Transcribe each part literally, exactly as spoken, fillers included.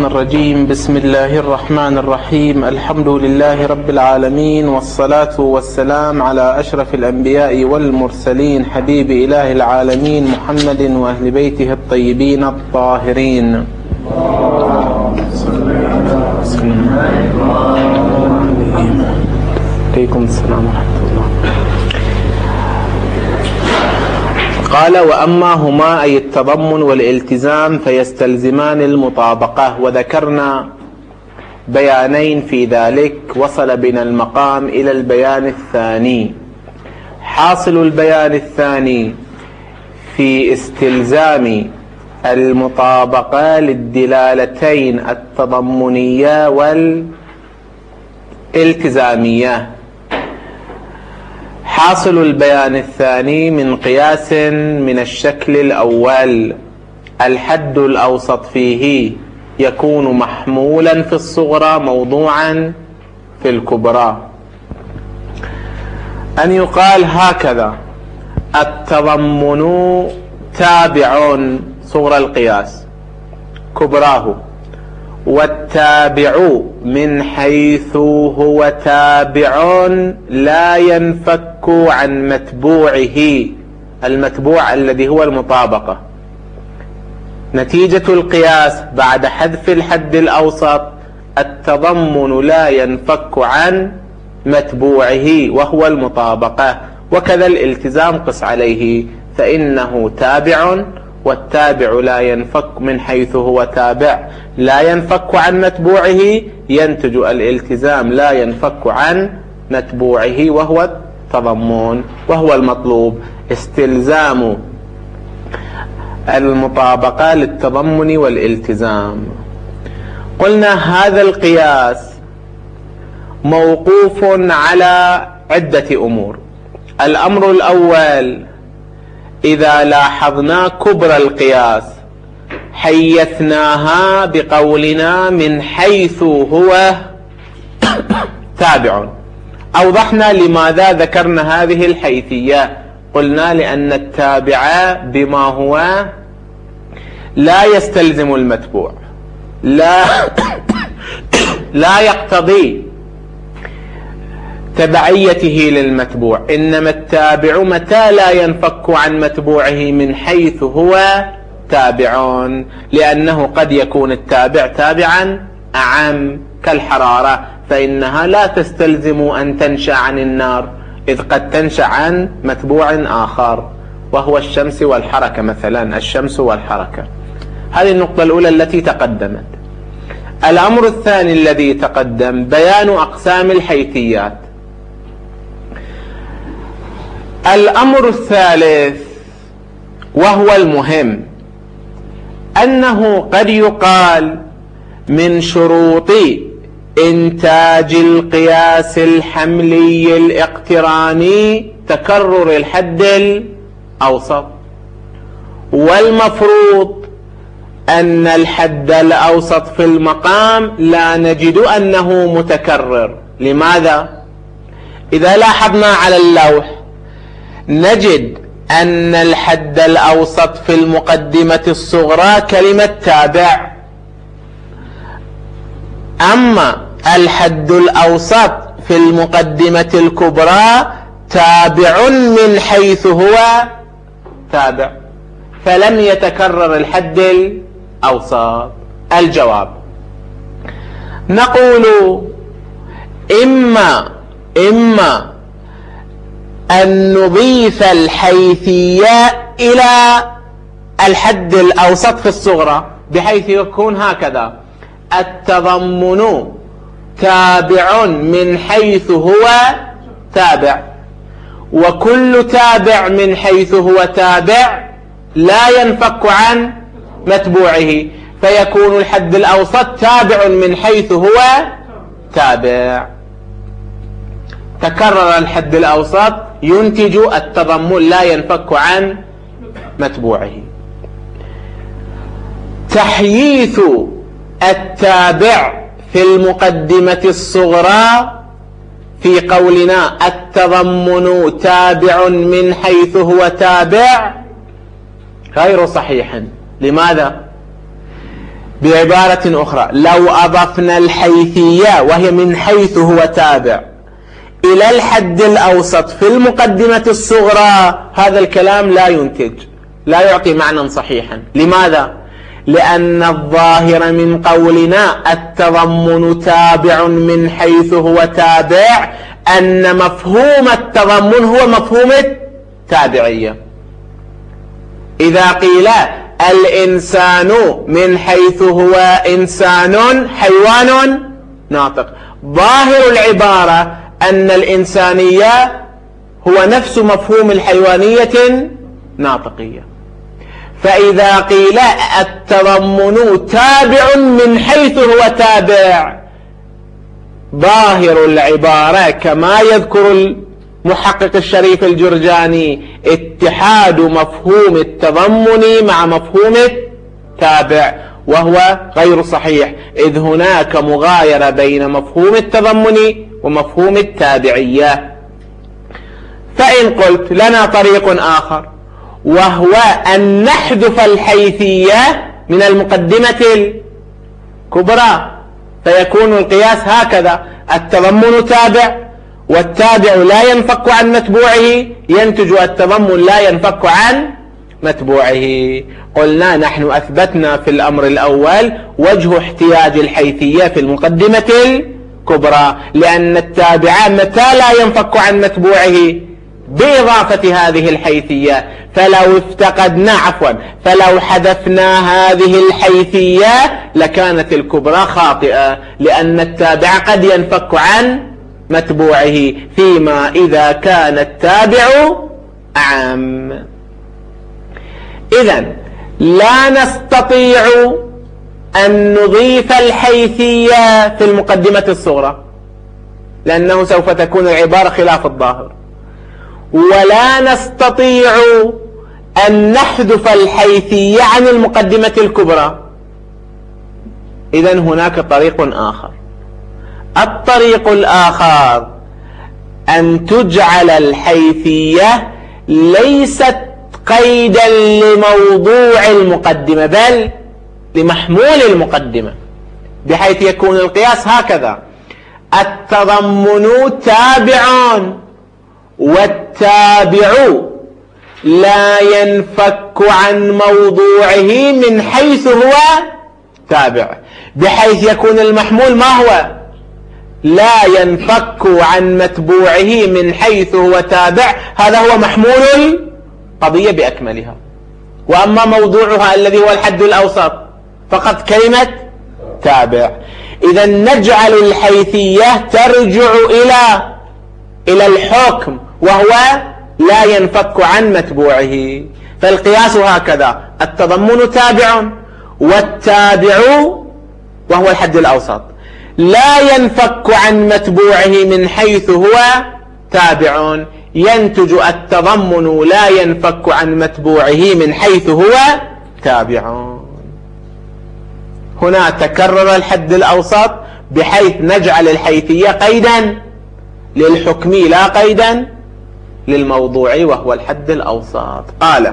الرجيم. بسم الله الرحمن الرحيم. الحمد لله رب العالمين، والصلاة والسلام على أشرف الأنبياء والمرسلين، حبيب إله العالمين محمد وأهل بيته الطيبين الطاهرين. عليكم السلام ورحمة الله. قال: وأما هما أي التضمن والالتزام فيستلزمان المطابقة، وذكرنا بيانين في ذلك. وصل بنا المقام إلى البيان الثاني. حاصل البيان الثاني في استلزام المطابقة للدلالتين التضمنية والالتزامية. حاصل البيان الثاني من قياس من الشكل الأول: الحد الأوسط فيه يكون محمولا في الصغرى موضوعا في الكبرى. أن يقال هكذا: التضمن تابع صغرى القياس كبراه، والتابع من حيث هو تابع لا ينفك عن متبوعه، المتبوع الذي هو المطابقة. نتيجة القياس بعد حذف الحد الأوسط: التضمن لا ينفك عن متبوعه وهو المطابقة. وكذا الالتزام قس عليه، فإنه تابع، والتابع لا ينفك من حيث هو تابع لا ينفك عن متبوعه، ينتج الالتزام لا ينفك عن متبوعه وهو التضمن، وهو المطلوب استلزام المطابقة للتضمن والالتزام. قلنا هذا القياس موقوف على عدة أمور. الأمر الأول: إذا لاحظنا كبر القياس حيثناها بقولنا من حيث هو تابع. أوضحنا لماذا ذكرنا هذه الحيثية. قلنا لأن التابع بما هو لا يستلزم المتبوع، لا لا يقتضي تبعيته للمتبوع، إنما التابع متى لا ينفك عن متبوعه من حيث هو تابع، لأنه قد يكون التابع تابعا أعم كالحرارة، فإنها لا تستلزم أن تنشأ عن النار، إذ قد تنشأ عن متبوع آخر وهو الشمس والحركة مثلا، الشمس والحركة. هذه النقطة الأولى التي تقدمت. الأمر الثاني الذي تقدم: بيان أقسام الحيثيات. الأمر الثالث وهو المهم: أنه قد يقال من شروط إنتاج القياس الحملي الاقتراني تكرر الحد الأوسط، والمفروض أن الحد الأوسط في المقام لا نجد أنه متكرر. لماذا؟ إذا لاحظنا على اللوح نجد أن الحد الأوسط في المقدمة الصغرى كلمة تابع، أما الحد الأوسط في المقدمة الكبرى تابع من حيث هو تابع، فلم يتكرر الحد الأوسط. الجواب: نقول إما إما أن نضيف الحيثية إلى الحد الأوسط في الصغرى بحيث يكون هكذا: التضمن تابع من حيث هو تابع، وكل تابع من حيث هو تابع لا ينفك عن متبوعه، فيكون الحد الأوسط تابع من حيث هو تابع. تكرر الحد الأوسط ينتج التضمن لا ينفك عن متبوعه. تحييث التابع في المقدمة الصغرى في قولنا التضمن تابع من حيث هو تابع غير صحيح. لماذا؟ بعبارة أخرى، لو أضفنا الحيثية وهي من حيث هو تابع إلى الحد الأوسط في المقدمة الصغرى، هذا الكلام لا ينتج، لا يعطي معنى صحيحا. لماذا؟ لأن الظاهر من قولنا التضمن تابع من حيث هو تابع أن مفهوم التضمن هو مفهوم التابعية. إذا قيل الإنسان من حيث هو إنسان حيوان ناطق، ظاهر العبارة أن الإنسانية هو نفس مفهوم الحيوانية الناطقية. فإذا قيل التضمن تابع من حيث هو تابع، ظاهر العبارة كما يذكر المحقق الشريف الجرجاني اتحاد مفهوم التضمن مع مفهوم التابع، وهو غير صحيح، إذ هناك مغايرة بين مفهوم التضمن ومفهوم التابعية. فإن قلت لنا طريق آخر وهو أن نحذف الحيثية من المقدمة الكبرى، فيكون القياس هكذا: التضمن تابع والتابع لا ينفك عن متبوعه، ينتج التضمن لا ينفك عن متبوعه. قلنا نحن أثبتنا في الأمر الأول وجه احتياج الحيثية في المقدمة الكبرى، لأن التابع متى لا ينفك عن متبوعه؟ بإضافة هذه الحيثية. فلو افتقدنا عفوا فلو حذفنا هذه الحيثية لكانت الكبرى خاطئة، لأن التابع قد ينفك عن متبوعه فيما إذا كان التابع أعم. إذن لا نستطيع أن نضيف الحيثية في المقدمة الصغرى، لأنه سوف تكون العبارة خلاف الظاهر، ولا نستطيع أن نحذف الحيثية عن المقدمة الكبرى. إذن هناك طريق آخر. الطريق الآخر أن تجعل الحيثية ليست قيدا لموضوع المقدمة بل لمحمول المقدمة، بحيث يكون القياس هكذا: التضمن تابع والتابع لا ينفك عن موضوعه من حيث هو تابع، بحيث يكون المحمول ما هو؟ لا ينفك عن متبوعه من حيث هو تابع، هذا هو محمول القضية بأكملها. وأما موضوعها الذي هو الحد الأوسط فقط كلمة تابع. إذا نجعل الحيثية ترجع إلى إلى الحكم وهو لا ينفك عن متبوعه. فالقياس هكذا: التضمن تابع والتابع وهو الحد الأوسط لا ينفك عن متبوعه من حيث هو تابع، ينتج التضمن لا ينفك عن متبوعه من حيث هو تابع. هنا تكرر الحد الأوسط بحيث نجعل الحيثية قيدا للحكم لا قيدا للموضوع وهو الحد الأوسط. قال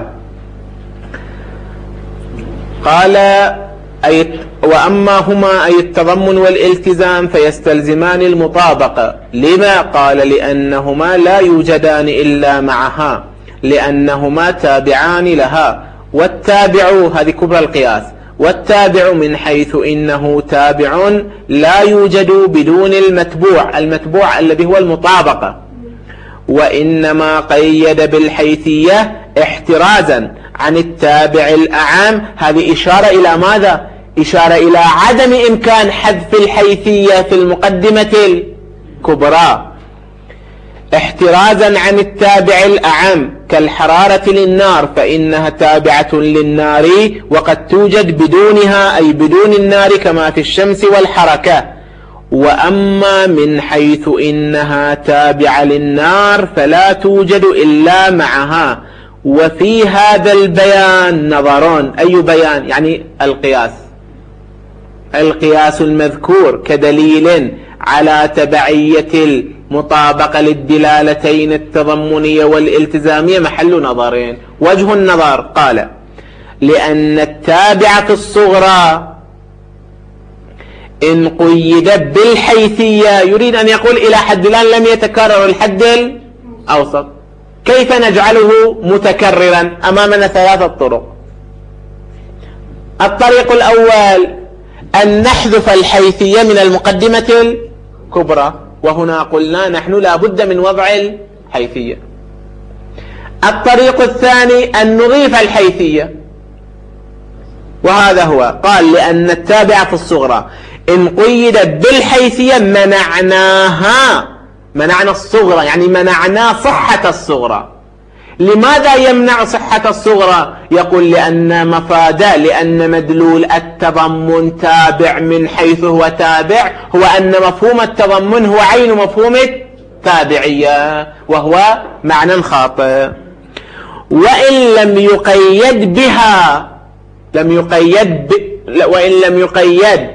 قال أي وأما هما أي التضمن والالتزام فيستلزمان المطابقة. لما؟ قال لأنهما لا يوجدان إلا معها، لأنهما تابعان لها، والتابع هذه كبرى القياس، والتابع من حيث إنه تابع لا يوجد بدون المتبوع، المتبوع الذي هو المطابقة، وإنما قيد بالحيثية احترازا عن التابع الأعام. هذه إشارة إلى ماذا؟ إشارة إلى عدم إمكان حذف الحيثية في المقدمة الكبرى، احترازا عن التابع الأعم كالحرارة للنار فإنها تابعة للنار وقد توجد بدونها أي بدون النار كما في الشمس والحركة. وأما من حيث إنها تابعة للنار فلا توجد إلا معها. وفي هذا البيان نظران. أي بيان؟ يعني القياس القياس المذكور كدليل على تبعية المطابقة للدلالتين التضمنية والالتزامية محل نظرين. وجه النظر قال لأن التابعة الصغرى إن قيد بالحيثية يريد أن يقول إلى حد الآن لم يتكرر الحد الأوسط. كيف نجعله متكررا؟ أمامنا ثلاثة طرق. الطريق الأول أن نحذف الحيثية من المقدمة الكبرى، وهنا قلنا نحن لا بد من وضع الحيثية. الطريق الثاني أن نضيف الحيثية، وهذا هو قال لأن التابع في الصغرى إن قيد بالحيثية منعناها، منعنا الصغرى يعني منعنا صحة الصغرى. لماذا يمنع صحة الصغرى؟ يقول لأن مفاده لأن مدلول التضمن تابع من حيث هو تابع، هو أن مفهوم التضمن هو عين مفهوم التابعية، وهو معنى خاطئ. وإن لم يقيد بها، لم يقيد ب... وإن لم يقيد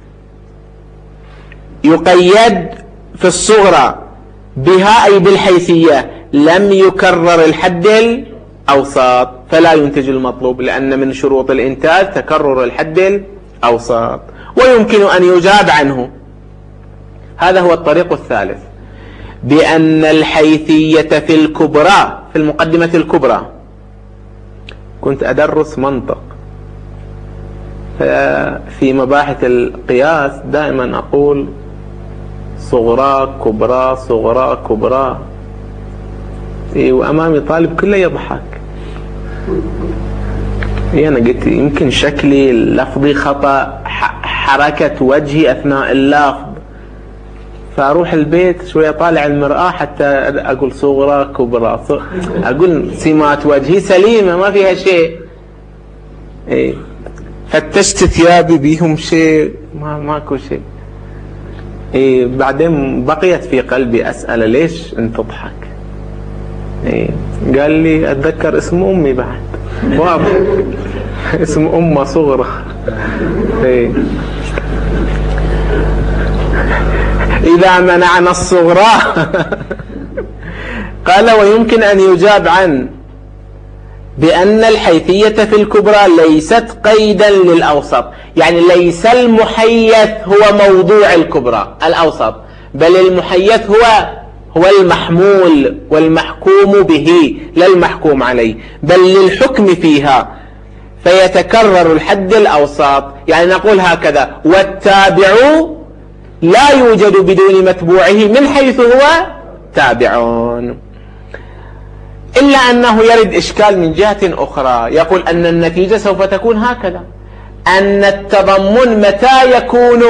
يقيد في الصغرى بها أي بالحيثية لم يكرر الحد الأوسط، فلا ينتج المطلوب، لأن من شروط الإنتاج تكرر الحد الأوسط، ويمكن أن يجاب عنه. هذا هو الطريق الثالث، بأن الحيثية في الكبرى، في المقدمة الكبرى. كنت أدرس منطق، في مباحث القياس دائما أقول صغرى كبرى صغرى كبرى، وأمامي طالب كله يضحك. أنا قلت يمكن شكلي اللفظي خطأ، حركة وجهي أثناء اللفظ، فأروح البيت شوية طالع المرآة حتى أقول صغرى كبرى، أقول سمات وجهي سليمة ما فيها شيء. إيه فتشت ثيابي بيهم شيء، ما ماكو شيء. إيه بعدين بقيت في قلبي أسأله ليش أنت تضحك؟ إيه قال لي أتذكر اسم أمي بعد واضح اسم أمه صغرى. إيه إذا منعنا الصغرى قال ويمكن أن يجاب عن بأن الحيثية في الكبرى ليست قيدا للأوسط، يعني ليس المحيث هو موضوع الكبرى الأوسط، بل المحيث هو هو المحمول والمحكوم به لا المحكوم عليه، بل للحكم فيها، فيتكرر الحد الأوسط. يعني نقول هكذا: والتابع لا يوجد بدون متبوعه من حيث هو تابعون. إلا أنه يرد إشكال من جهة أخرى، يقول أن النتيجة سوف تكون هكذا: أن التضمن متى يكون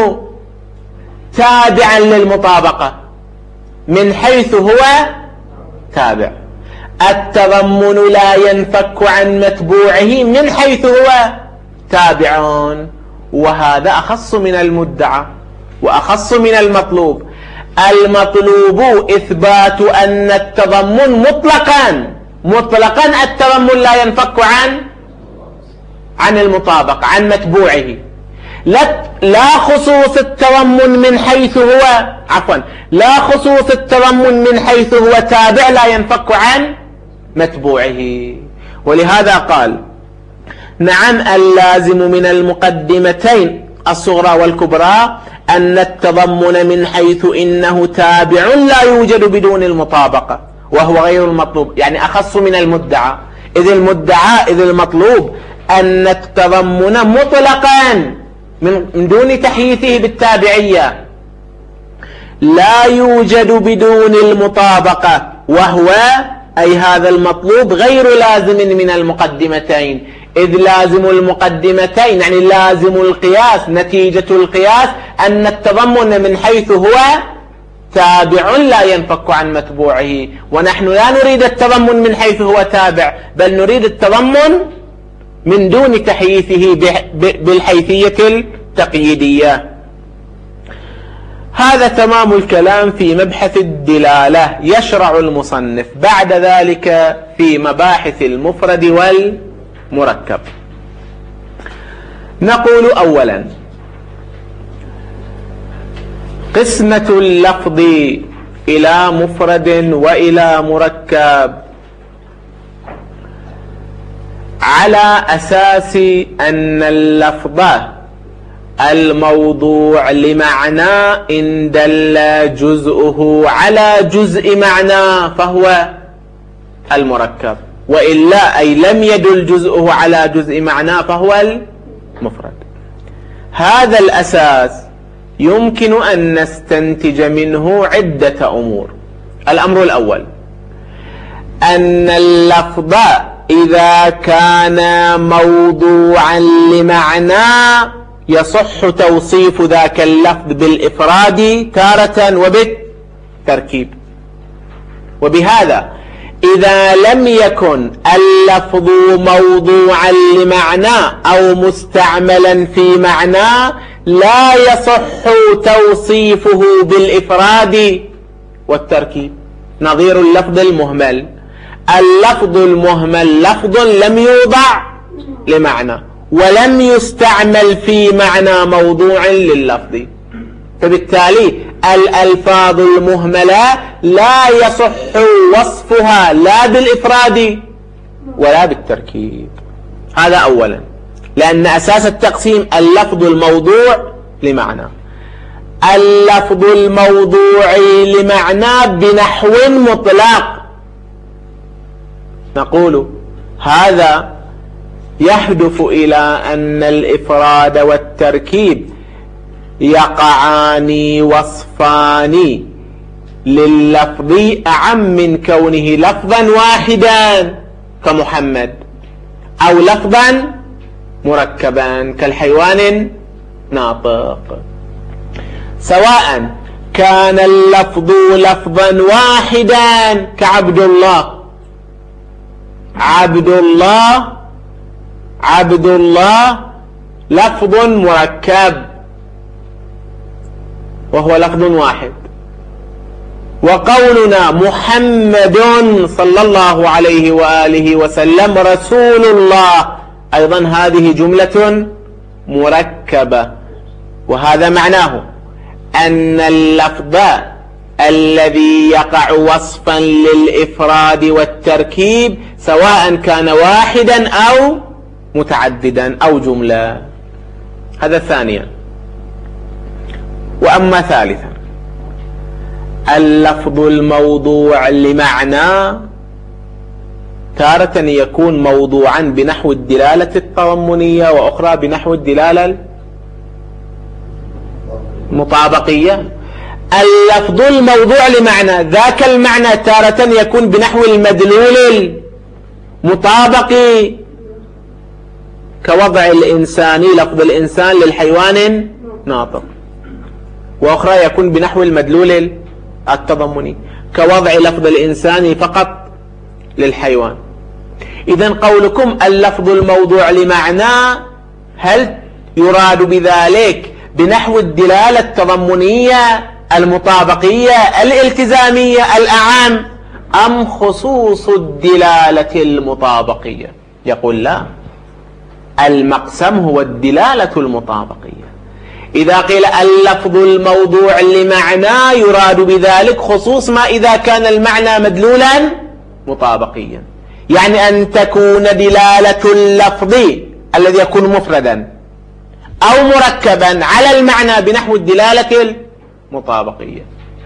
تابعا للمطابقة؟ من حيث هو تابع. التضمن لا ينفك عن متبوعه من حيث هو تابعون، وهذا أخص من المدعى وأخص من المطلوب. المطلوب إثبات أن التضمن مطلقا مطلقا التضمن لا ينفك عن عن المطابقة عن متبوعه، لا لا خصوص التضمن من حيث هو عفوا لا خصوص التضمن من حيث هو تابع لا ينفك عن متبوعه. ولهذا قال: نعم اللازم من المقدمتين الصغرى والكبرى أن التضمن من حيث إنه تابع لا يوجد بدون المطابقة، وهو غير المطلوب، يعني أخص من المدعى. إذ المدعى إذ المطلوب أن التضمن مطلقا من دون تحييثه بالتابعية لا يوجد بدون المطابقة، وهو أي هذا المطلوب غير لازم من المقدمتين. إذ لازم المقدمتين يعني لازم القياس، نتيجة القياس أن التضمن من حيث هو تابع لا ينفك عن متبوعه، ونحن لا نريد التضمن من حيث هو تابع، بل نريد التضمن من دون تحييثه بالحيثية التقييدية. هذا تمام الكلام في مبحث الدلالة. يشرع المصنف بعد ذلك في مباحث المفرد والمركب. نقول أولا: قسمة اللفظ إلى مفرد وإلى مركب على أساس أن اللفظ الموضوع لمعنى إن دل جزءه على جزء معنى فهو المركب، وإلا أي لم يدل جزءه على جزء معنى فهو المفرد. هذا الأساس يمكن أن نستنتج منه عدة أمور. الأمر الأول أن اللفظ إذا كان موضوعا لمعنى يصح توصيف ذاك اللفظ بالإفراد تارة وبالتركيب. وبهذا إذا لم يكن اللفظ موضوعا لمعنى أو مستعملا في معنى لا يصح توصيفه بالإفراد والتركيب. نظير اللفظ المهمل، اللفظ المهمل لفظ لم يوضع لمعنى ولم يستعمل في معنى موضوع لللفظ، فبالتالي الألفاظ المهملة لا يصح وصفها لا بالإفراد ولا بالتركيب. هذا أولا، لأن أساس التقسيم اللفظ الموضوع لمعنى. اللفظ الموضوع لمعنى بنحو مطلق نقول هذا يهدف إلى أن الإفراد والتركيب يقعان وصفان لللفظ أعم من كونه لفظا واحدا كمحمد أو لفظا مركبا كالحيوان ناطق، سواء كان اللفظ لفظا واحدا كعبد الله. عبد الله عبد الله لفظ مركب وهو لفظ واحد، وقولنا محمد صلى الله عليه وآله وسلم رسول الله أيضا هذه جملة مركبة، وهذا معناه أن اللفظ الذي يقع وصفا للإفراد والتركيب سواء كان واحدا أو متعددا أو جملة. هذا ثانيا. وأما ثالثا اللفظ الموضوع لمعنى تارة يكون موضوعا بنحو الدلالة التضمنية وأخرى بنحو الدلالة المطابقية. اللفظ الموضوع لمعنى ذاك المعنى تارة يكون بنحو المدلول المطابق كوضع الإنسان لفظ الإنسان للحيوان ناطق، وأخرى يكون بنحو المدلول التضمني كوضع لفظ الإنسان فقط للحيوان. إذن قولكم اللفظ الموضوع لمعنى هل يراد بذلك بنحو الدلالة التضمنية المطابقية الالتزامية الأعام أم خصوص الدلالة المطابقية؟ يقول لا، المقسم هو الدلالة المطابقية. إذا قيل اللفظ الموضوع لمعنى يراد بذلك خصوص ما إذا كان المعنى مدلولا مطابقيا، يعني أن تكون دلالة اللفظ الذي يكون مفردا أو مركبا على المعنى بنحو الدلالة المطابقية.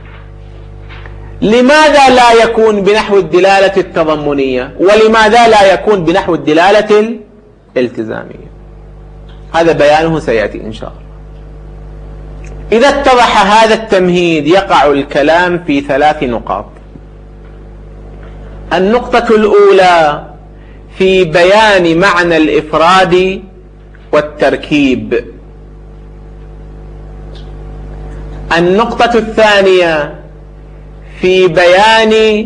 لماذا لا يكون بنحو الدلالة التضمنية ولماذا لا يكون بنحو الدلالة الالتزامية؟ هذا بيانه سيأتي إن شاء الله. إذا اتضح هذا التمهيد يقع الكلام في ثلاث نقاط. النقطة الأولى في بيان معنى الإفراد والتركيب. النقطة الثانية في بيان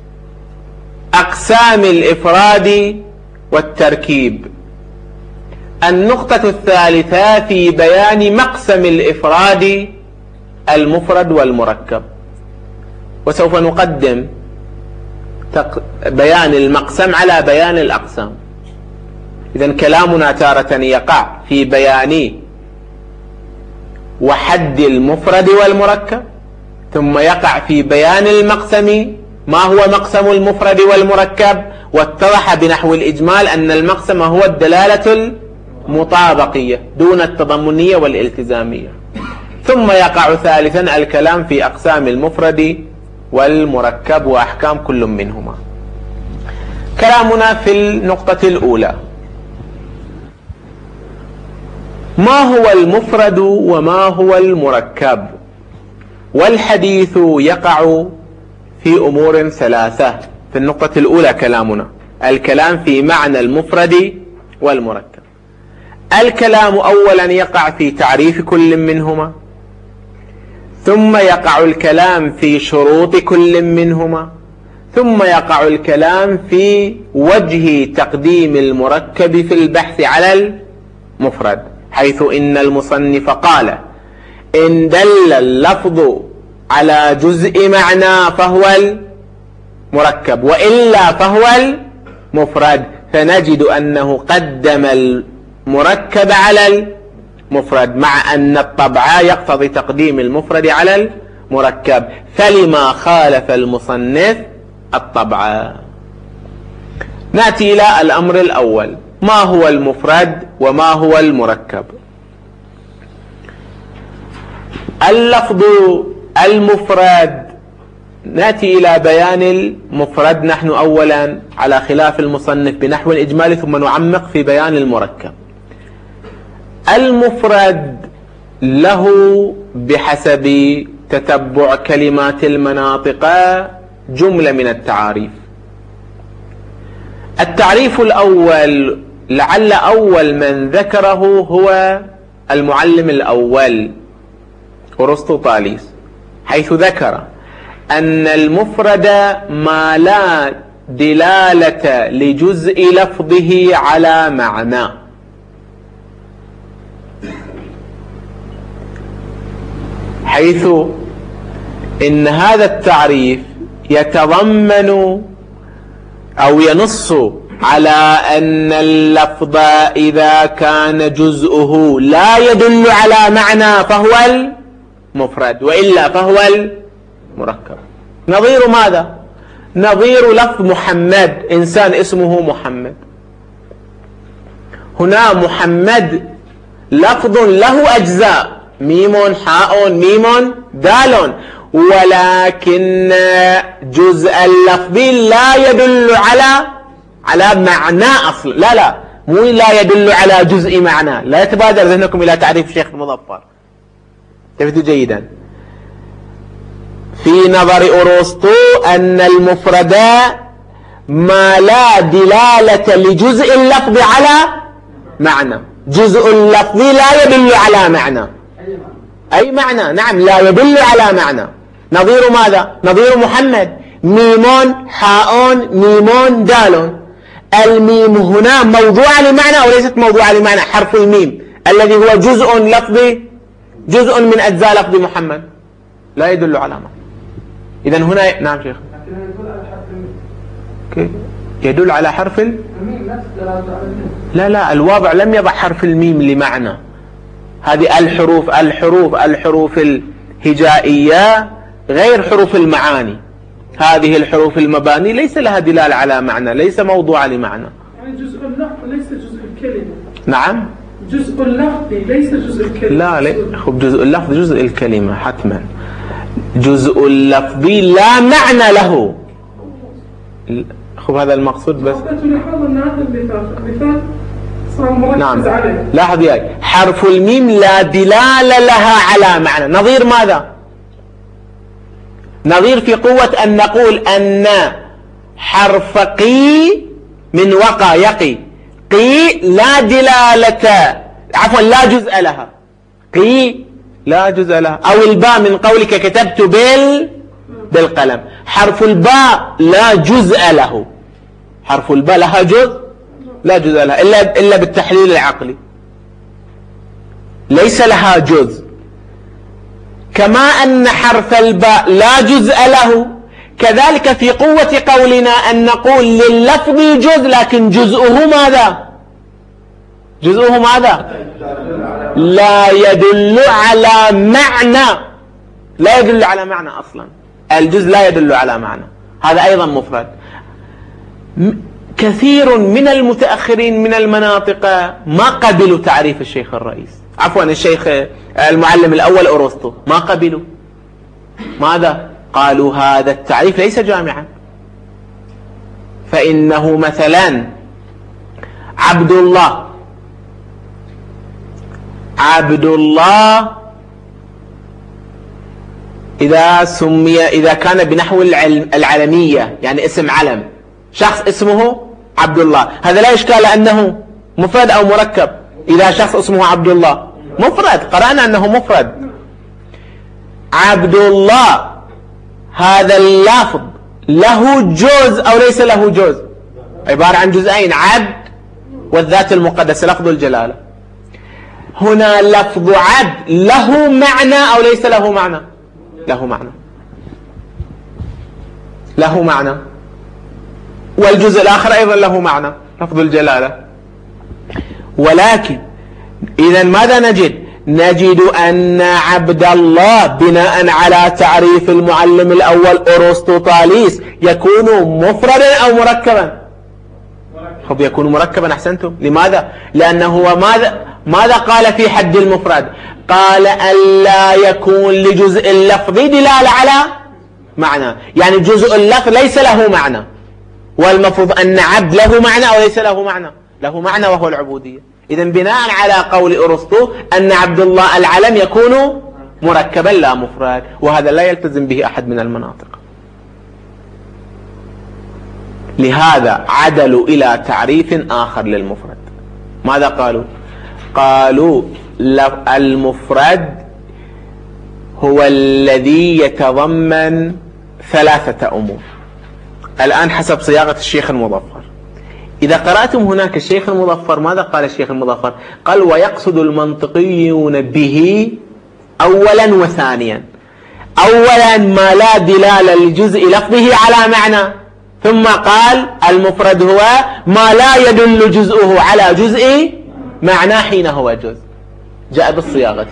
أقسام الإفراد والتركيب. النقطة الثالثة في بيان مقسم الإفراد المفرد والمركب. وسوف نقدم بيان المقسم على بيان الأقسام. إذن كلامنا تارة يقع في بيان وحد المفرد والمركب، ثم يقع في بيان المقسم ما هو مقسم المفرد والمركب، واتضح بنحو الإجمال أن المقسم هو الدلالة مطابقية دون التضمنية والالتزامية. ثم يقع ثالثا الكلام في أقسام المفرد والمركب وأحكام كل منهما. كلامنا في النقطة الأولى: ما هو المفرد وما هو المركب؟ والحديث يقع في أمور ثلاثة. في النقطة الأولى كلامنا الكلام في معنى المفرد والمركب. الكلام أولا يقع في تعريف كل منهما، ثم يقع الكلام في شروط كل منهما، ثم يقع الكلام في وجه تقديم المركب في البحث على المفرد، حيث إن المصنف قال: إن دل اللفظ على جزء معنى فهو المركب، وإلا فهو المفرد. فنجد أنه قدم المركب على المفرد، مع أن الطبع يقتضي تقديم المفرد على المركب، فلما خالف المصنف الطبع. نأتي إلى الأمر الأول: ما هو المفرد وما هو المركب؟ اللفظ المفرد، نأتي إلى بيان المفرد نحن أولا على خلاف المصنف بنحو الإجمال، ثم نعمق في بيان المركب. المفرد له بحسب تتبع كلمات المناطق جملة من التعاريف. التعريف الأول لعل أول من ذكره هو المعلم الأول أرسطوطاليس، حيث ذكر أن المفرد ما لا دلالة لجزء لفظه على معنى. حيث إن هذا التعريف يتضمن أو ينص على أن اللفظ إذا كان جزءه لا يدل على معنى فهو المفرد، وإلا فهو المركب. نظير ماذا؟ نظير لفظ محمد، إنسان اسمه محمد. هنا محمد لفظ له أجزاء، ميم حاء ميم دال، ولكن جزء اللفظ لا يدل على على معنى أصلا. لا لا مو لا يدل على جزء معنى. لا يتبادر ذهنكم إلى تعريف الشيخ المظفر، تفتوا جيدا. في نظر أرسطو أن المفرد ما لا دلالة لجزء اللفظ على معنى. جزء اللفظ لا يدل على معنى، أي معنى، نعم لا يدل على معنى. نظير ماذا؟ نظير محمد، ميم حاء ميم دال. الميم هنا موضوعة لمعنى أو ليست موضوعة لمعنى؟ حرف الميم الذي هو جزء لفظي، جزء من أجزاء لفظ محمد، لا يدل على معنى. إذن هنا نعم شيخ، يدل على حرف الميم. لا لا الواضع لم يضع حرف الميم لمعنى. هذه الحروف الحروف الحروف الهجائية غير حروف المعاني. هذه الحروف المباني ليس لها دلالة على معنى، ليس موضوعة لمعنى. يعني جزء اللفظ ليس جزء الكلمة. نعم جزء اللفظ ليس جزء الكلمة. لا لا خب جزء اللفظ جزء الكلمة حتما. جزء اللفظ لا معنى له. خب هذا المقصود بس. نعم لاحظ ياي، حرف الميم لا دلالة لها على معنى. نظير ماذا؟ نظير في قوة أن نقول أن حرف قي من وقع يقي، قي لا دلالة عفوا لا جزء لها، قي لا جزء لها. أو الباء من قولك كتبت بال بالقلم، حرف الباء لا جزء له. حرف الباء لها جزء؟ لا جزء لها إلا, إلا بالتحليل العقلي، ليس لها جزء. كما أن حرف الباء لا جزء له، كذلك في قوة قولنا أن نقول لللفظ جزء، لكن جزءه ماذا؟ جزءه ماذا؟ لا يدل على معنى، لا يدل على معنى أصلا. الجزء لا يدل على معنى، هذا أيضا مفرد. كثير من المتأخرين من المناطق ما قبلوا تعريف الشيخ الرئيس، عفوا الشيخ المعلم الأول أرسطو، ما قبلوا. ماذا؟ قالوا هذا التعريف ليس جامعا، فإنه مثلا عبد الله عبد الله إذا سمي إذا كان بنحو العلمية، يعني اسم علم، شخص اسمه عبد الله، هذا لا إشكال أنه مفرد أو مركب. إذا شخص اسمه عبد الله مفرد، قرأنا أنه مفرد. عبد الله هذا اللفظ له جزء أو ليس له جزء؟ عبارة عن جزئين، عبد والذات المقدسة لفظ الجلالة. هنا لفظ عبد له معنى أو ليس له معنى؟ له معنى، له معنى. والجزء الآخر أيضا له معنى، لفظ الجلالة. ولكن إذا ماذا نجد؟ نجد أن عبد الله بناء على تعريف المعلم الأول أرسطوطاليس يكون مفردا أو مركبا؟ خب يكون مركبا. أحسنتم. لماذا؟ لأنه هو ماذا ماذا قال في حد المفرد؟ قال ألا يكون لجزء اللفظ دلالة على معنى، يعني جزء اللفظ ليس له معنى، والمفروض أن عبد له معنى أو ليس له معنى؟ له معنى وهو العبودية. إذن بناء على قول أرسطو أن عبد الله العلم يكون مركبا لا مفرد، وهذا لا يلتزم به أحد من المناطق. لهذا عدلوا إلى تعريف آخر للمفرد. ماذا قالوا؟ قالوا المفرد هو الذي يتضمن ثلاثة أمور. الآن حسب صياغة الشيخ المظفر، إذا قرأتم هناك الشيخ المظفر ماذا قال الشيخ المظفر؟ قال ويقصد المنطقيون به أولا وثانيا. أولا ما لا دلالة لجزء لفظه على معنى، ثم قال المفرد هو ما لا يدل جزءه على جزء معنى حين هو جزء. جاء بالصياغة،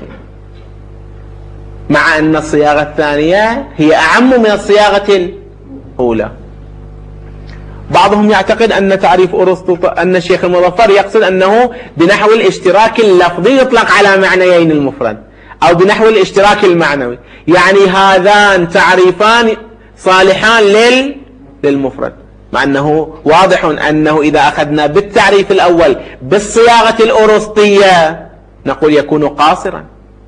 مع أن الصياغة الثانية هي أعم من الصياغة الأولى. بعضهم يعتقد أن تعريف أرسطو أن الشيخ المظفر يقصد أنه بنحو الاشتراك اللفظي يطلق على معنيين المفرد، أو بنحو الاشتراك المعنوي، يعني هذان تعريفان صالحان لل للمفرد، مع أنه واضح أنه إذا أخذنا بالتعريف الأول بالصياغة الأرسطية نقول يكون قاصرا.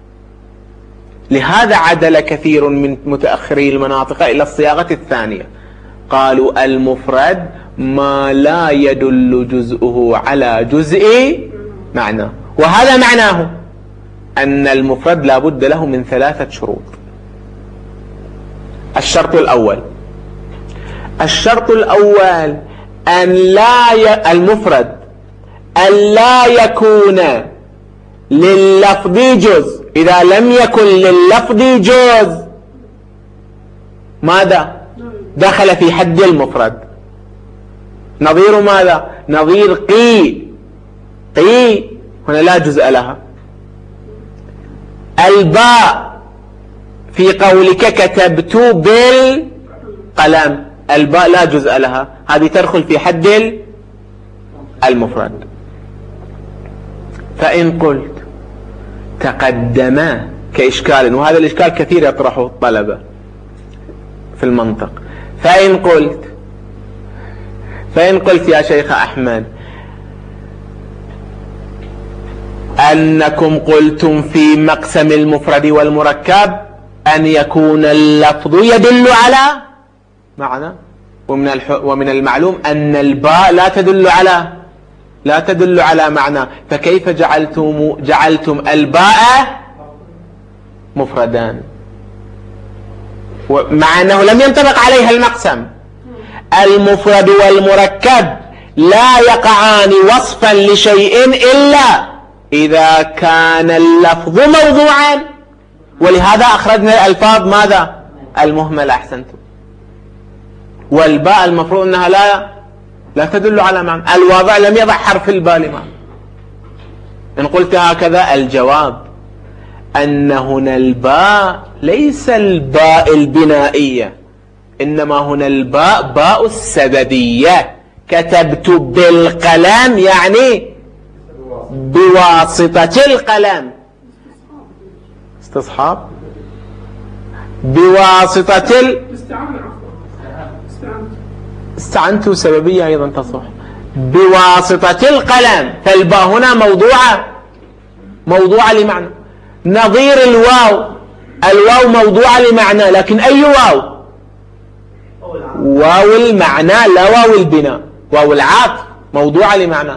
لهذا عدل كثير من متأخري المناطق إلى الصياغة الثانية، قالوا المفرد ما لا يدل جزءه على جزء معنى، وهذا معناه أن المفرد لا بد له من ثلاثة شروط. الشرط الأول الشرط الأول أن لا ي... المفرد أن لا يكون لللفظ جزء. إذا لم يكن لللفظ جزء ماذا؟ دخل في حد المفرد. نظير ماذا؟ نظير قي. قي هنا لا جزء لها. الباء في قولك كتبت بالقلم، الباء لا جزء لها، هذه تدخل في حد المفرد. فإن قلت تقدم كإشكال، وهذا الإشكال كثير يطرحه الطلبة في المنطق، فإن قلت فإن قلت يا شيخ أحمد أنكم قلتم في مقسم المفرد والمركب أن يكون اللفظ يدل على معنى، ومن الح... ومن المعلوم أن الباء لا تدل على لا تدل على معنى، فكيف جعلتم جعلتم الباء مفردان مع أنه لم ينطبق عليها المقسم؟ المفرد والمركب لا يقعان وصفا لشيء إلا إذا كان اللفظ موضوعا، ولهذا أخرجنا الألفاظ ماذا؟ المهملة. أحسنتم. والباء المفروض أنها لا لا تدل على معنى. الواضع لم يضع حرف الباء لما. إن قلت هكذا الجواب أن هنا الباء ليس الباء البنائية، إنما هنا الباء باء السببية، كتبت بالقلم يعني بواسطة القلم. استصحاب بواسطة ال... استعنت سببية أيضا تصح بواسطة القلم. فالباء هنا موضوعة موضوعة لمعنى، نظير الواو. الواو موضوعة لمعنى، لكن أي واو؟ واو المعنى لا واو البناء. واو العطف موضوعة لمعنى.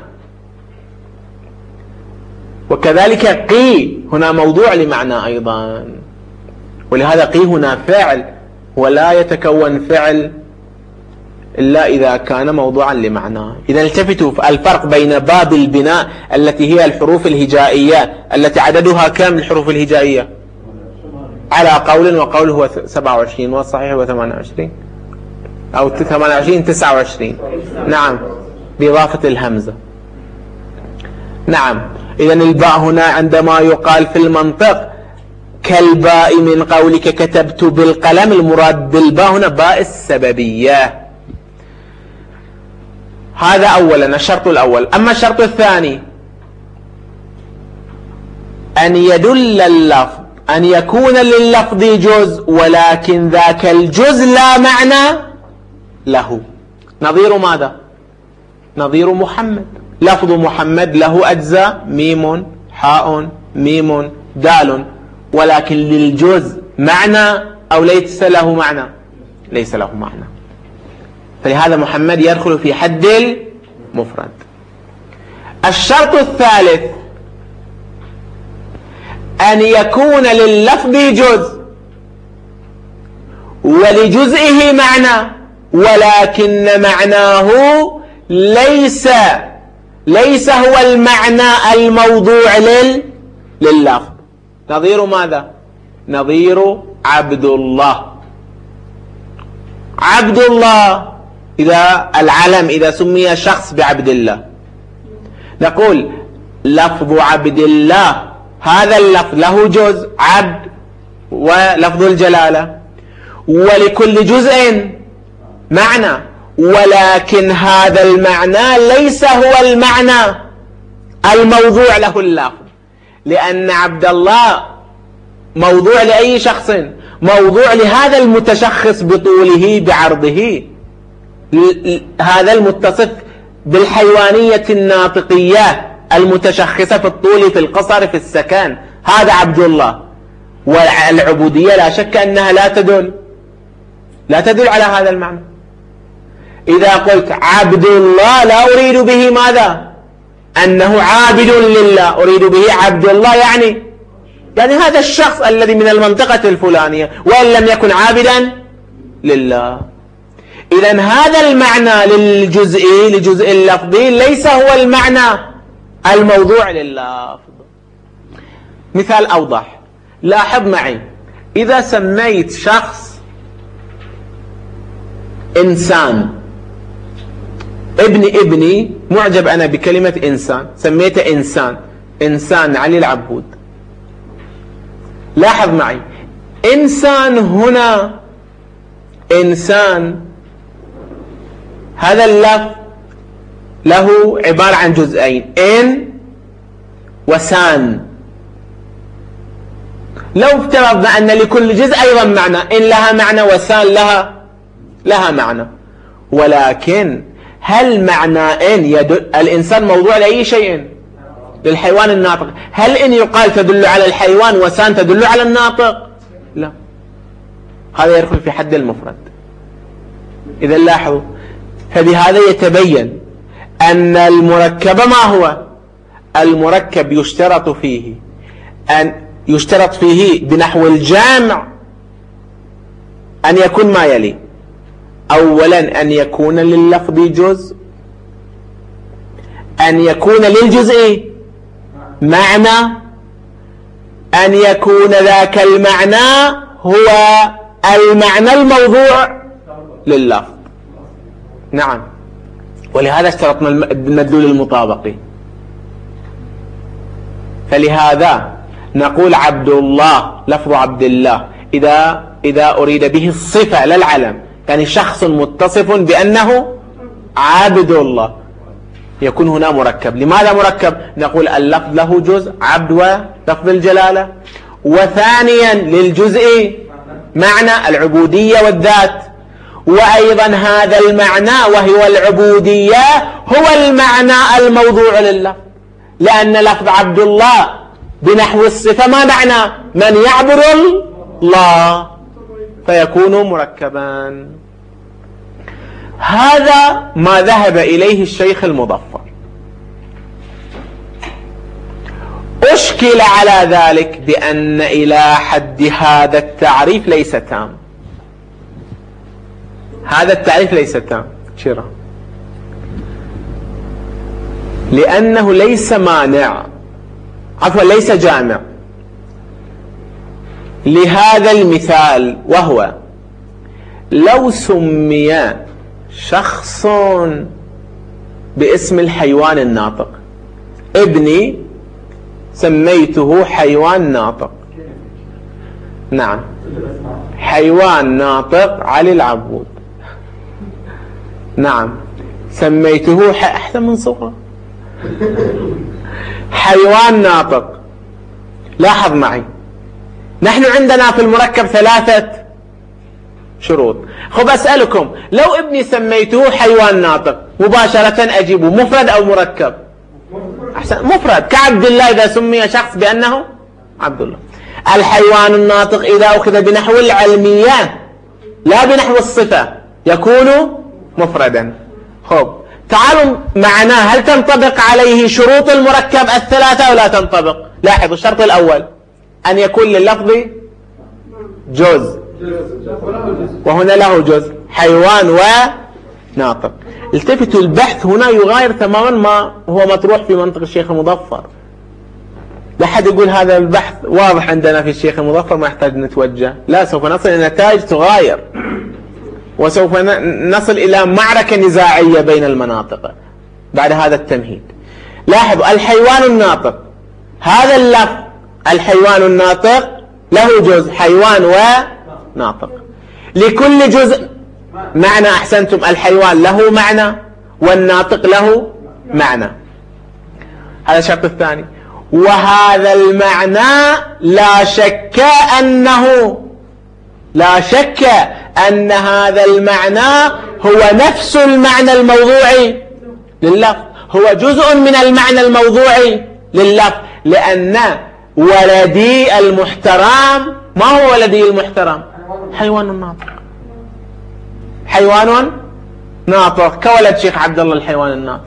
وكذلك قي هنا موضوع لمعنى أيضا، ولهذا قي هنا فعل، ولا يتكون فعل إلا إذا كان موضوعا لمعنى. إذا التفتوا الفرق بين باب البناء التي هي الحروف الهجائية التي عددها كم الحروف الهجائية؟ على قول وقول هو سبعة وعشرين، والصحيح هو ثمانية وعشرين أو ثمانية وعشرين تسعة وعشرين. نعم بإضافة الهمزة. نعم. إذا الباء هنا عندما يقال في المنطق كالباء من قولك كتبت بالقلم، المراد بالباء هنا باء السببية. هذا أولا الشرط الأول. أما الشرط الثاني أن يدل اللفظ، أن يكون لللفظ جزء ولكن ذاك الجزء لا معنى له. نظير ماذا؟ نظير محمد. لفظ محمد له أجزاء، ميم حاء ميم دال، ولكن للجزء معنى أو ليس له معنى؟ ليس له معنى. فلهذا محمد يدخل في حد المفرد. الشرط الثالث أن يكون لللفظ جزء ولجزئه معنى، ولكن معناه ليس ليس هو المعنى الموضوع لل لللفظ. نظير ماذا؟ نظير عبد الله. عبد الله إذا العلم إذا سمي شخص بعبد الله نقول لفظ عبد الله، هذا اللفظ له جزء عبد ولفظ الجلالة، ولكل جزء معنى، ولكن هذا المعنى ليس هو المعنى الموضوع له اللفظ، لأن عبد الله موضوع لأي شخص؟ موضوع لهذا المتشخص بطوله بعرضه، هذا المتصف بالحيوانية الناطقية المتشخصة في الطول في القصر في السكن، هذا عبد الله. والعبودية لا شك أنها لا تدل لا تدل على هذا المعنى. إذا قلت عبد الله لا أريد به ماذا؟ أنه عابد لله، أريد به عبد الله يعني يعني هذا الشخص الذي من المنطقة الفلانية، وإن لم يكن عابدا لله. إذن هذا المعنى للجزئي لجزء اللفظي ليس هو المعنى الموضوع لللفظ. مثال أوضح، لاحظ معي، إذا سميت شخص إنسان، ابني ابني معجب أنا بكلمة إنسان، سميته إنسان، إنسان علي العبود. لاحظ معي، إنسان هنا إنسان هذا اللفظ له عبارة عن جزئين، إن وسان. لو افترضنا أن لكل جزء أيضا معنى، إن لها معنى وسان لها لها معنى، ولكن هل معنى إن يدل الإنسان موضوع لأي شيء؟ للحيوان الناطق. هل إن يقال تدل على الحيوان وسان تدل على الناطق؟ لا، هذا يدخل في حد المفرد. إذا لاحظوا، فبهذا يتبين أن المركب ما هو؟ المركب يشترط فيه أن يشترط فيه بنحو الجامع أن يكون ما يلي: أولا أن يكون لللفظ جزء، أن يكون للجزء معنى، أن يكون ذاك المعنى هو المعنى الموضوع لللفظ. نعم، ولهذا اشترطنا المدلول المطابقي. فلهذا نقول عبد الله، لفظ عبد الله إذا إذا أريد به الصفة لا العلم، يعني شخص متصف بأنه عبد الله، يكون هنا مركب. لماذا مركب؟ نقول اللفظ له جزء عبد ولفظ الجلالة، وثانيا للجزء معنى العبودية والذات، وأيضا هذا المعنى وهو العبودية هو المعنى الموضوع لللفظ، لأن لفظ عبد الله بنحو الصفة ما معنى؟ من يعبد الله، فيكون مركبا. هذا ما ذهب إليه الشيخ المظفر. أشكل على ذلك بأن إلى حد هذا التعريف ليس تام. هذا التعريف ليس تام شرا، لأنه ليس مانع، عفوا ليس جامع لهذا المثال، وهو لو سمي شخص باسم الحيوان الناطق، ابني سميته حيوان ناطق، نعم حيوان ناطق علي العبود، نعم سميته أحسن من صغره حيوان ناطق. لاحظ معي، نحن عندنا في المركب ثلاثة شروط. خب أسألكم، لو ابني سميته حيوان ناطق مباشرة أجيبه مفرد أو مركب؟ أحسن مفرد، كعبد الله إذا سمي شخص بأنه عبد الله. الحيوان الناطق إذا أخذ بنحو العلمية لا بنحو الصفة يكون مفردا. خب تعالوا معنا، هل تنطبق عليه شروط المركب الثلاثة أو لا تنطبق؟ لاحظوا الشرط الأول أن يكون لللفظ جزء، وهنا له جزء حيوان وناطق. التفتوا، البحث هنا يغاير تماما ما هو مطروح في منطق الشيخ المظفر. لا حد يقول هذا البحث واضح عندنا في الشيخ المظفر ما يحتاج نتوجه، لا، سوف نصل إلى نتائج تغاير، وسوف نصل إلى معركة نزاعية بين المناطق بعد هذا التمهيد. لاحظوا الحيوان الناطق، هذا اللفظ الحيوان الناطق له جزء حيوان وناطق، لكل جزء معنى. أحسنتم، الحيوان له معنى والناطق له معنى، هذا الشرط الثاني. وهذا المعنى لا شك أنه لا شك أن هذا المعنى هو نفس المعنى الموضوعي لللفظ، هو جزء من المعنى الموضوعي لللفظ، لأن ولدي المحترم، ما هو ولدي المحترم؟ حيوان ناطق، حيوان ناطق كولد شيخ عبد الله الحيوان الناطق.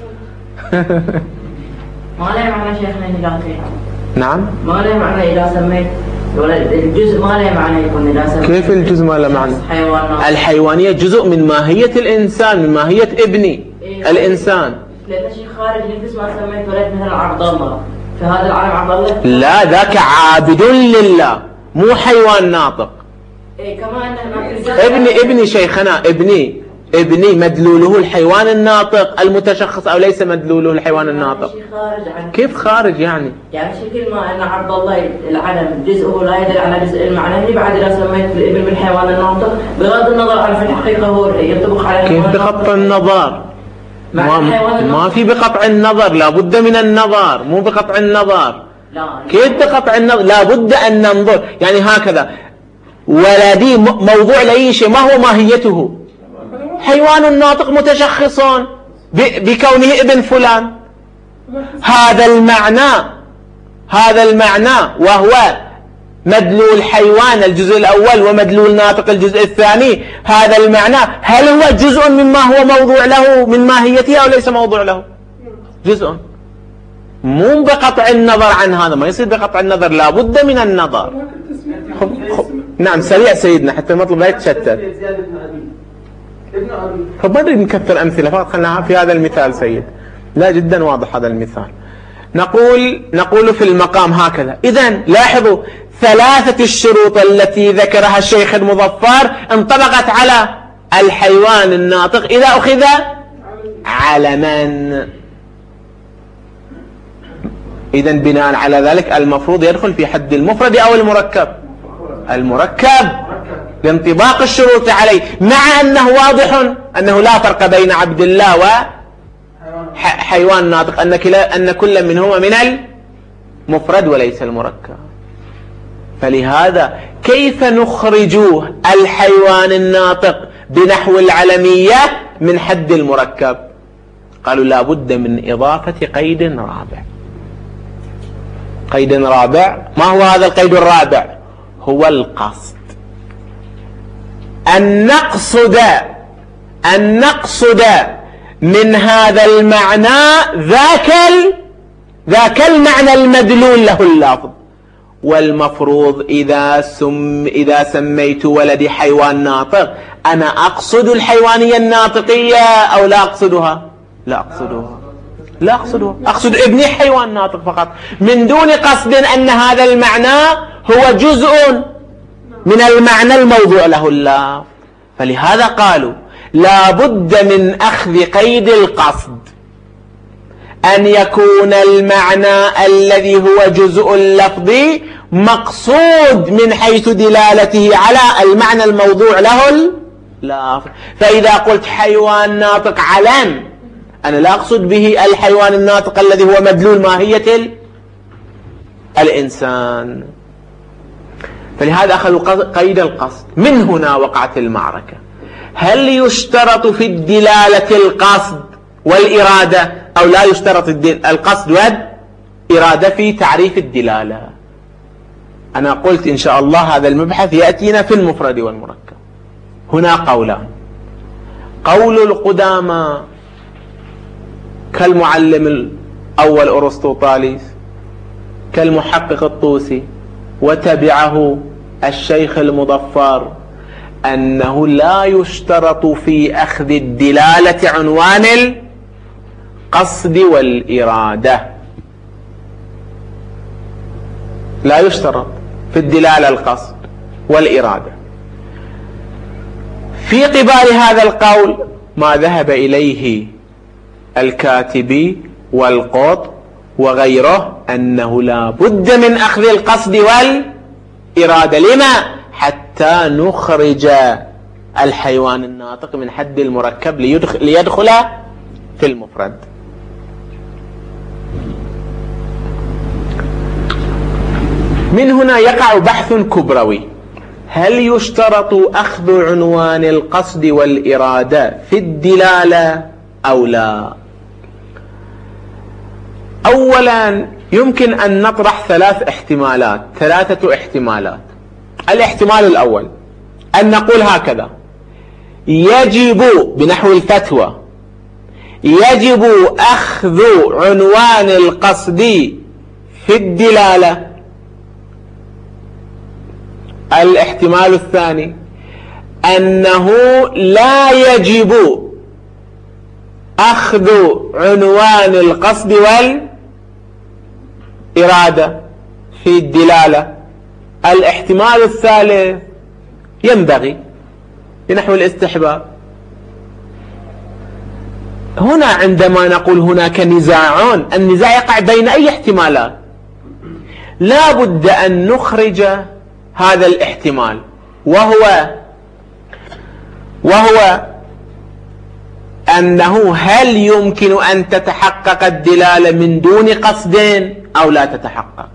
ما له معنى شيخنا إذا سميت؟ نعم، ما له معنى إذا سميت الجزء، ما له معنى يكون إذا سميت؟ كيف الجزء ما له معنى؟ حيوان. الحيوانية جزء من ماهية الإنسان، من ماهية ابني إيه الإنسان. لأن شيء خارج نفس ما سميت ولد مثل عبد الله، فهذا العالم عبد الله لا، ذاك عابد لله مو حيوان ناطق. إيه كمان ابني ابني شيخنا ابني ابني مدلوله الحيوان الناطق المتشخص أو ليس مدلوله الحيوان الناطق؟ خارج عن كيف خارج يعني؟ يعني شكل ما أن عبد الله العلم جزءه لا يدل على جزء المعنى، اللي بعد إذا سميت الابن بالحيوان الناطق بغض النظر عن في الحقيقة هو ينطبق على كيف بقطع النظر؟ ما, ما في بقطع النظر، لا بد من النظر، مو بقطع النظر. لا كيف بقطع النظر؟ لا بد أن ننظر، يعني هكذا ولدي موضوع لأي شيء، ما هو ماهيته؟ حيوان ناطق متشخص بكونه ابن فلان. هذا المعنى هذا المعنى وهو مدلول حيوان الجزء الأول ومدلول ناطق الجزء الثاني، هذا المعنى هل هو جزء مما هو موضوع له من ماهيته أو ليس موضوع له؟ جزء، مو بقطع النظر عن هذا، ما يصير بقطع النظر، لا بد من النظر. خب خب نعم سريع سيدنا حتى المطلب لا يتشتت. طب ما نريد نكثر أمثلة، فقط خلنا في هذا المثال سيد، لا جدا واضح هذا المثال. نقول نقول في المقام هكذا. إذن لاحظوا ثلاثة الشروط التي ذكرها الشيخ المظفر انطبقت على الحيوان الناطق إذا أخذ علما. إذن بناء على ذلك المفروض يدخل في حد المفرد أو المركب؟ المركب. لانطباق الشروط عليه، مع أنه واضح أنه لا فرق بين عبد الله وحيوان ناطق، أن, كلا أن كل منهما من المفرد وليس المركب. فلهذا كيف نخرج الحيوان الناطق بنحو العلمية من حد المركب؟ قالوا لا بد من إضافة قيد رابع. قيد رابع، ما هو هذا القيد الرابع؟ هو القصد. أن نقصد أن نقصد من هذا المعنى ذاك ذاك المعنى المدلول له اللفظ. والمفروض إذا سم إذا سميت ولدي حيوان ناطق أنا أقصد الحيوانية الناطقية أو لا أقصدها؟ لا أقصدها لا أقصدها أقصد ابني حيوان ناطق فقط، من دون قصد أن هذا المعنى هو جزء من المعنى الموضوع له اللفظ. فلهذا قالوا لا بد من أخذ قيد القصد، أن يكون المعنى الذي هو جزء اللفظي مقصود من حيث دلالته على المعنى الموضوع له اللفظ. فإذا قلت حيوان ناطق علم، أنا لا أقصد به الحيوان الناطق الذي هو مدلول ماهية الإنسان. فلهذا أخذوا قيد القصد. من هنا وقعت المعركة. هل يشترط في الدلالة القصد والإرادة أو لا يشترط القصد والإرادة في تعريف الدلالة؟ أنا قلت إن شاء الله هذا المبحث يأتينا في المفرد والمركب. هنا قولان: قول القدامى كالمعلم الأول أرسطوطاليس، كالمحقق الطوسي، وتبعه الشيخ المظفر، أنه لا يشترط في أخذ الدلالة عنوان القصد والإرادة. لا يشترط في الدلالة القصد والإرادة. في قبال هذا القول ما ذهب إليه الكاتبي والقط وغيره، أنه لا بد من أخذ القصد والإرادة. لما؟ حتى نخرج الحيوان الناطق من حد المركب ليدخل, ليدخل في المفرد. من هنا يقع بحث كبروي: هل يشترط أخذ عنوان القصد والإرادة في الدلالة أو لا؟ أولا يمكن أن نطرح ثلاث احتمالات ثلاثة احتمالات. الاحتمال الأول أن نقول هكذا: يجب بنحو الفتوى يجب أخذ عنوان القصد في الدلالة. الاحتمال الثاني أنه لا يجب أخذ عنوان القصد والإرادة في الدلالة. الاحتمال الثالث ينبغي بنحو الاستحباب. هنا عندما نقول هناك نزاع، النزاع يقع بين أي احتمالات؟ لا بد أن نخرج هذا الاحتمال، وهو وهو أنه هل يمكن أن تتحقق الدلالة من دون قصد أو لا تتحقق؟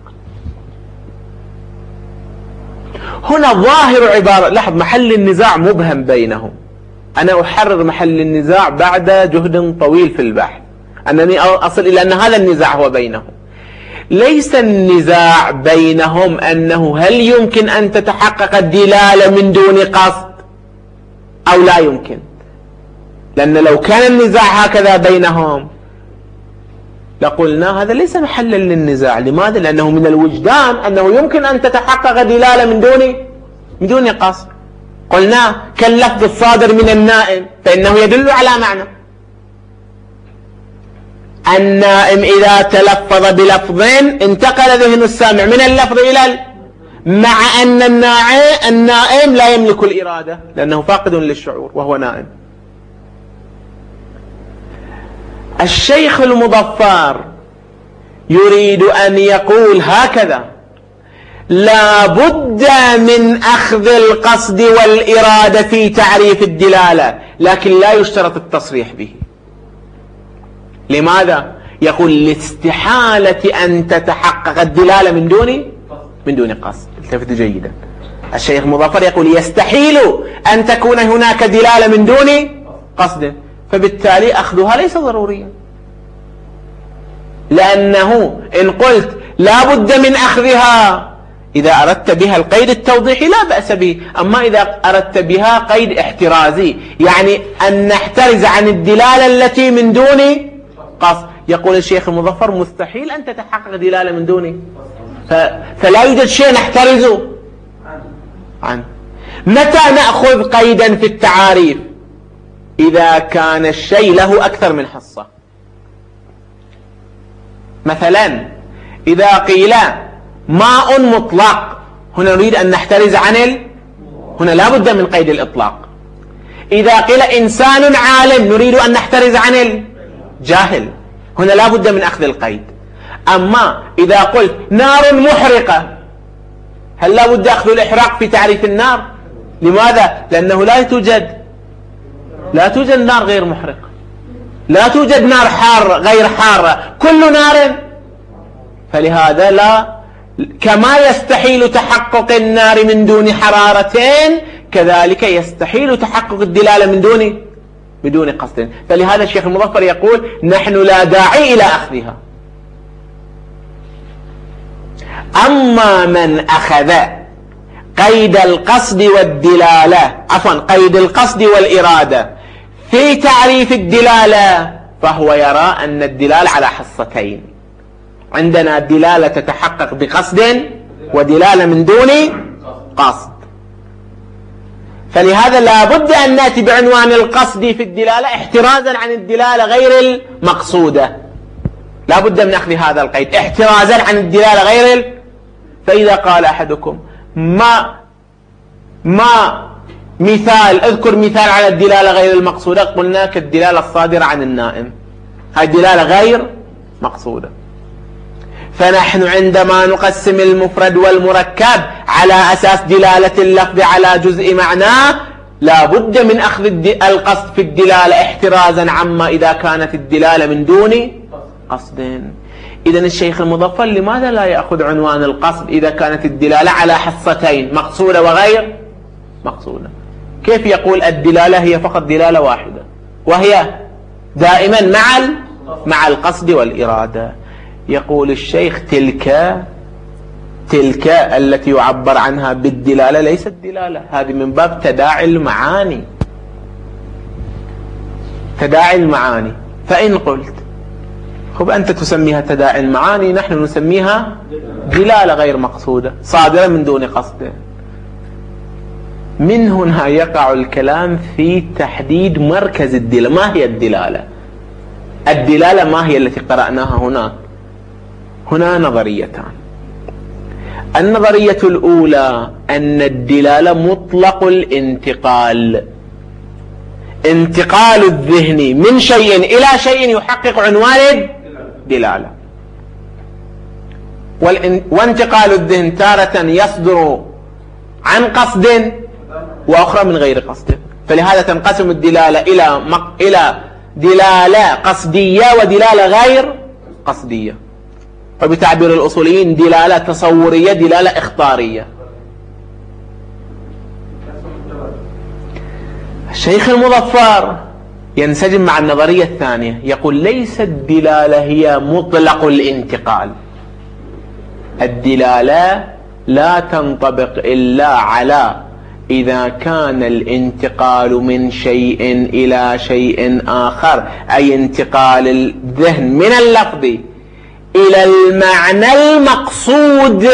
هنا ظاهر عبارة، لاحظ محل النزاع مبهم بينهم. أنا أحرر محل النزاع بعد جهد طويل في البحث، أنني أصل إلى أن هذا النزاع هو بينهم. ليس النزاع بينهم أنه هل يمكن أن تتحقق الدلالة من دون قصد أو لا يمكن، لأن لو كان النزاع هكذا بينهم لقلنا هذا ليس محلا للنزاع. لماذا؟ لأنه من الوجدان أنه يمكن أن تتحقق دلالة من دون من دون قصد. قلنا كاللفظ الصادر من النائم فإنه يدل على معنى. النائم إذا تلفظ بلفظ انتقل ذهن السامع من اللفظ إلى، مع أن النائم لا يملك الإرادة لأنه فاقد للشعور وهو نائم. الشيخ المظفر يريد أن يقول هكذا: لا بد من أخذ القصد والإرادة في تعريف الدلالة، لكن لا يشترط التصريح به. لماذا؟ يقول لاستحالة أن تتحقق الدلالة من دون من دون قصد. التفتوا جيدا، الشيخ مظفر يقول يستحيل أن تكون هناك دلالة من دون قصد، فبالتالي أخذها ليس ضروريا، لأنه إن قلت لا بد من أخذها إذا أردت بها القيد التوضيحي لا بأس به، أما إذا أردت بها قيد احترازي، يعني أن نحترز عن الدلالة التي من دون قصد، يقول الشيخ المظفر مستحيل أن تتحقق دلالة من دون، فلا يوجد شيء نحترز عنه. متى نأخذ قيدا في التعاريف؟ إذا كان الشيء له أكثر من حصة. مثلا إذا قيل ماء مطلق، هنا نريد أن نحترز عن ال... هنا لا بد من قيد الإطلاق. إذا قيل إنسان عالم نريد أن نحترز عن الجاهل، هنا لا بد من أخذ القيد. أما إذا قلت نار محرقة، هل لا بد أخذ الإحراق في تعريف النار؟ لماذا؟ لأنه لا توجد لا توجد نار غير محرقة، لا توجد نار حارة غير حارة، كل نار. فلهذا لا، كما يستحيل تحقق النار من دون حرارتين كذلك يستحيل تحقق الدلالة من دون بدون قصد. فلهذا الشيخ المظفر يقول نحن لا داعي إلى أخذها. أما من أخذ قيد القصد والدلالة عفوا قيد القصد والإرادة في تعريف الدلالة فهو يرى أن الدلالة على حصتين، عندنا دلالة تتحقق بقصد ودلالة من دون قصد، فلهذا لا بد أن نأتي بعنوان القصد في الدلالة احترازا عن الدلالة غير المقصودة، لا بد من أخذ هذا القيد احترازا عن الدلالة غير ال... فإذا قال أحدكم ما ما مثال اذكر مثال على الدلالة غير المقصودة، قلنا كالدلالة الصادرة عن النائم، هذه الدلالة غير مقصودة. فنحن عندما نقسم المفرد والمركب على أساس دلالة اللفظ على جزء معناه لا بد من أخذ القصد في الدلالة احترازا عما إذا كانت الدلالة من دون قصد. إذن الشيخ المظفر لماذا لا يأخذ عنوان القصد إذا كانت الدلالة على حصتين مقصودة وغير مقصودة؟ كيف يقول الدلالة هي فقط دلالة واحدة وهي دائما مع مع القصد والإرادة؟ يقول الشيخ تلك تلك التي يعبر عنها بالدلالة ليست دلالة، هذه من باب تداعي المعاني تداعي المعاني. فإن قلت خب أنت تسميها تداعي المعاني، نحن نسميها دلالة غير مقصودة صادرة من دون قصد. من هنا يقع الكلام في تحديد مركز الدلالة. ما هي الدلالة؟ الدلالة ما هي التي قرأناها هناك؟ هنا نظريتان. النظرية الأولى أن الدلالة مطلق الانتقال، انتقال الذهن من شيء إلى شيء يحقق عنوان الدلالة، وانتقال الذهن تارة يصدر عن قصد وأخرى من غير قصد. فلهذا تنقسم الدلالة إلى إلى دلالة قصدية ودلالة غير قصدية، وبتعبير الأصوليين دلالة تصورية دلالة إخطارية. الشيخ المظفر ينسجم مع النظرية الثانية، يقول ليس الدلالة هي مطلق الانتقال، الدلالة لا تنطبق إلا على إذا كان الانتقال من شيء إلى شيء آخر، أي انتقال الذهن من اللفظ إلى المعنى المقصود.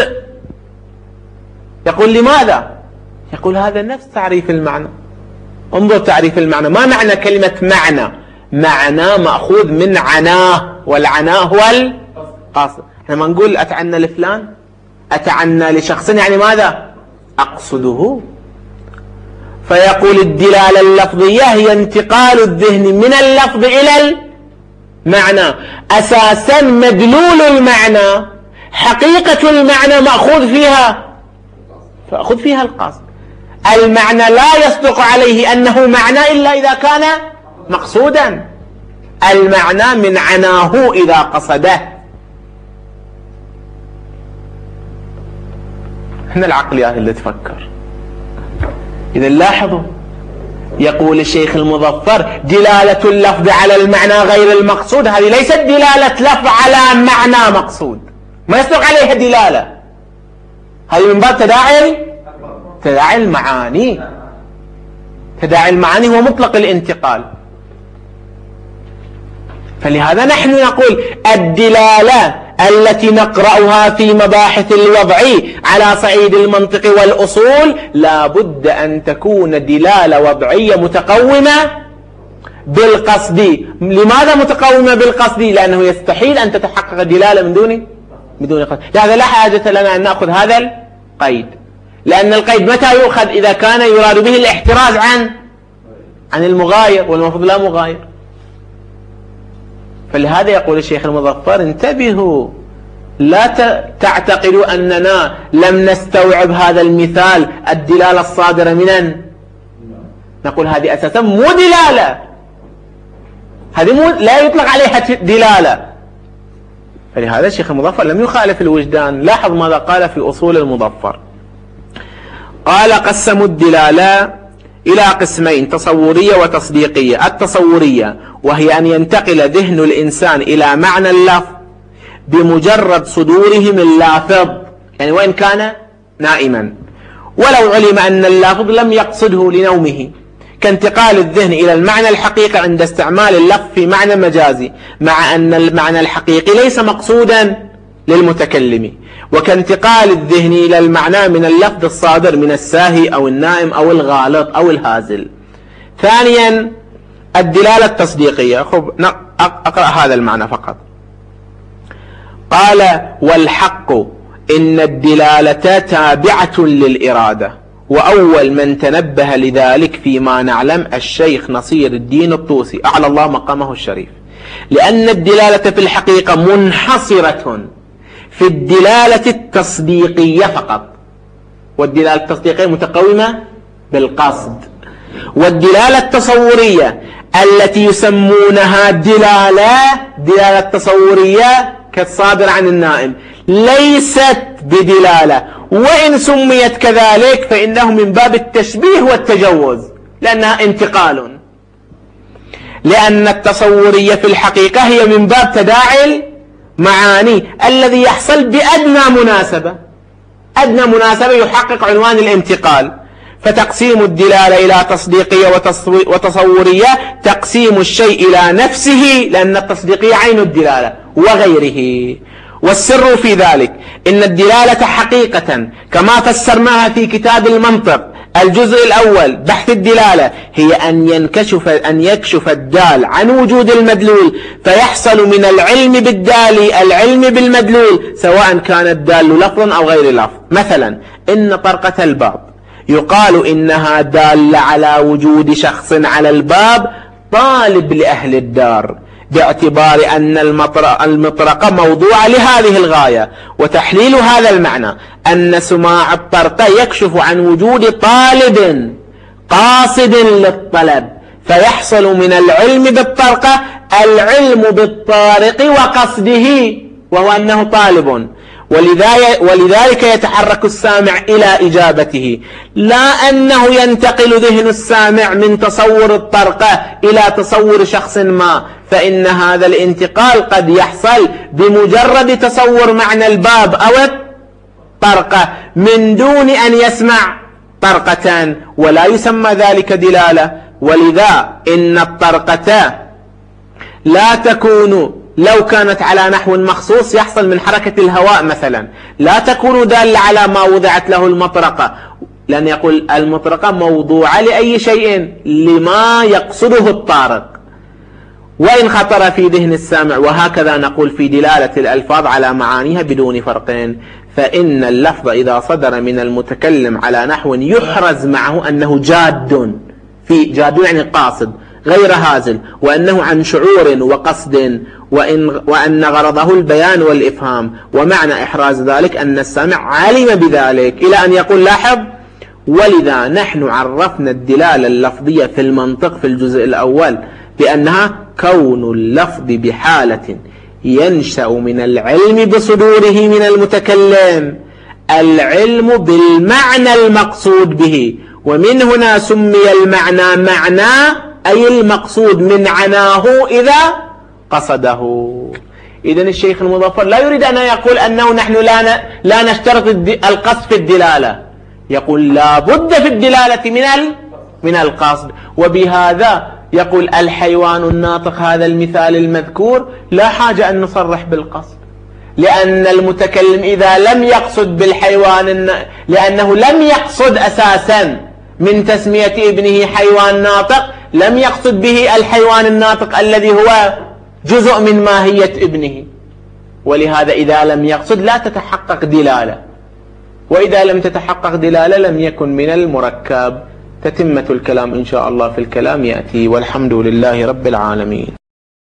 يقول لماذا؟ يقول هذا نفس تعريف المعنى. انظر تعريف المعنى، ما معنى كلمة معنى؟ معنى مأخوذ من عناه، والعناه هو القصد. لما نقول أتعنى لفلان، أتعنى لشخص يعني ماذا؟ أقصده. فيقول الدلالة اللفظية هي انتقال الذهن من اللفظ إلى المعنى. أساسا مدلول المعنى، حقيقة المعنى مأخوذ فيها فأخذ فيها القصد. المعنى لا يصدق عليه أنه معنى إلا إذا كان مقصودا. المعنى من عناه إذا قصده. احنا العقليات اللي تفكر. إذا لاحظوا يقول الشيخ المظفر دلالة اللفظ على المعنى غير المقصود، هذه ليست دلالة لفظ على معنى مقصود، ما يصدق عليها دلالة، هذه من باب تداعي تداعي المعاني. تداعي المعاني هو مطلق الانتقال. فلهذا نحن نقول الدلالة التي نقرأها في مباحث الوضع على صعيد المنطق والأصول لا بد أن تكون دلالة وضعية متقومة بالقصد. لماذا متقومة بالقصد؟ لأنه يستحيل أن تتحقق دلالة من دون بدون قصد. لهذا لا حاجة لنا أن نأخذ هذا القيد، لأن القيد متى يؤخذ؟ إذا كان يراد به الاحتراز عن عن المغاير، والمفروض لا مغاير. فلهذا يقول الشيخ المظفر انتبهوا، لا تعتقدوا أننا لم نستوعب هذا المثال الدلالة الصادرة من، نقول هذه أساسا مو دلالة، هذه مو لا يطلق عليها دلالة. فلهذا الشيخ المظفر لم يخالف الوجدان. لاحظ ماذا قال في أصول المظفر. قال قسموا الدلالة إلى قسمين، تصورية وتصديقية. التصورية وهي أن ينتقل ذهن الإنسان إلى معنى اللفظ بمجرد صدوره من لافظ، يعني وإن كان نائما، ولو علم أن اللافظ لم يقصده لنومه، كانتقال الذهن إلى المعنى الحقيقي عند استعمال اللفظ في معنى مجازي، مع أن المعنى الحقيقي ليس مقصودا للمتكلم، وكانتقال الذهن إلى المعنى من اللفظ الصادر من الساهي أو النائم أو الغالط أو الهازل. ثانيا الدلالة التصديقية. خب أقرأ هذا المعنى فقط. قال والحق إن الدلالة تابعة للإرادة، وأول من تنبه لذلك فيما نعلم الشيخ نصير الدين الطوسي أعلى الله مقامه الشريف، لأن الدلالة في الحقيقة منحصرة في الدلالة التصديقية فقط، والدلالة التصديقية متقومة بالقصد. والدلالة التصورية التي يسمونها دلالة دلالة تصورية كالصادر عن النائم ليست بدلالة، وإن سميت كذلك فإنه من باب التشبيه والتجوز، لأنها انتقال. لأن التصورية في الحقيقة هي من باب تداعي المعاني الذي يحصل بأدنى مناسبة، أدنى مناسبة يحقق عنوان الانتقال. فتقسيم الدلالة إلى تصديقية وتصورية تقسيم الشيء إلى نفسه، لأن التصديقية عين الدلالة وغيره. والسر في ذلك إن الدلالة حقيقة كما فسرناها في كتاب المنطق الجزء الأول بحث الدلالة هي أن ينكشف أن يكشف الدال عن وجود المدلول، فيحصل من العلم بالدال العلم بالمدلول، سواء كان الدال لفظا أو غير لفظ. مثلا إن طرقة الباب يقال إنها دالة على وجود شخص على الباب طالب لأهل الدار، باعتبار أن المطرقة موضوعة لهذه الغاية. وتحليل هذا المعنى أن سماع الطرقة يكشف عن وجود طالب قاصد للطلب، فيحصل من العلم بالطرقة العلم بالطارق وقصده، وهو أنه طالب، ولذلك يتحرك السامع إلى إجابته، لا أنه ينتقل ذهن السامع من تصور الطرقة إلى تصور شخص ما، فإن هذا الانتقال قد يحصل بمجرد تصور معنى الباب أو الطرقة من دون أن يسمع طرقة، ولا يسمى ذلك دلالة. ولذا إن الطرقة لا تكون، لو كانت على نحو مخصوص يحصل من حركة الهواء مثلا، لا تكون دالة على ما وضعت له المطرقة، لأن يقول المطرقة موضوعة لأي شيء لما يقصده الطارق، وإن خطر في ذهن السامع. وهكذا نقول في دلالة الألفاظ على معانيها بدون فرق، فإن اللفظ إذا صدر من المتكلم على نحو يحرز معه أنه جاد، في جاد يعني قاصد غير هازل، وأنه عن شعور وقصد وإن وأن غرضه البيان والإفهام، ومعنى إحراز ذلك أن السامع علم بذلك، إلى أن يقول لاحظ: ولذا نحن عرفنا الدلالة اللفظية في المنطق في الجزء الأول بأنها كون اللفظ بحالة ينشأ من العلم بصدوره من المتكلم، العلم بالمعنى المقصود به، ومن هنا سمي المعنى معنى، أي المقصود من عناه إذا قصده. إذن الشيخ المظفر لا يريد أن يقول أنه نحن لا لا نشترط القصد في الدلالة، يقول لا بد في الدلالة من من القصد. وبهذا يقول الحيوان الناطق، هذا المثال المذكور لا حاجة أن نصرح بالقصد، لأن المتكلم إذا لم يقصد بالحيوان، لأنه لم يقصد أساسا من تسمية ابنه حيوان ناطق، لم يقصد به الحيوان الناطق الذي هو جزء من ماهية ابنه، ولهذا إذا لم يقصد لا تتحقق دلالة، وإذا لم تتحقق دلالة لم يكن من المركب. تتمة الكلام إن شاء الله في الكلام يأتي، والحمد لله رب العالمين.